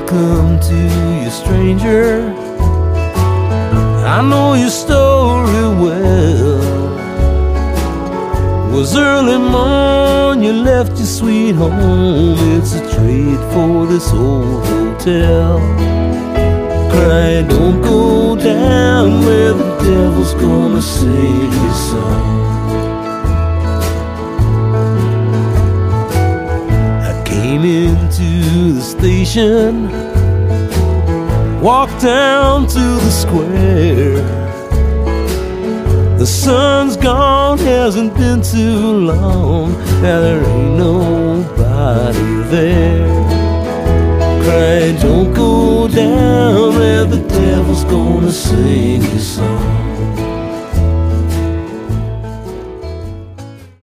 welcome to you, stranger. I know your story well. Was early morn, you left your sweet home. It's a trade for this old hotel. Cry, don't go down where the devil's gonna sing your song. I came into the station, walked down to the square. The sun's gone, hasn't been too long. Now there ain't nobody there. Cry, don't go down where the devil's gonna sing your song.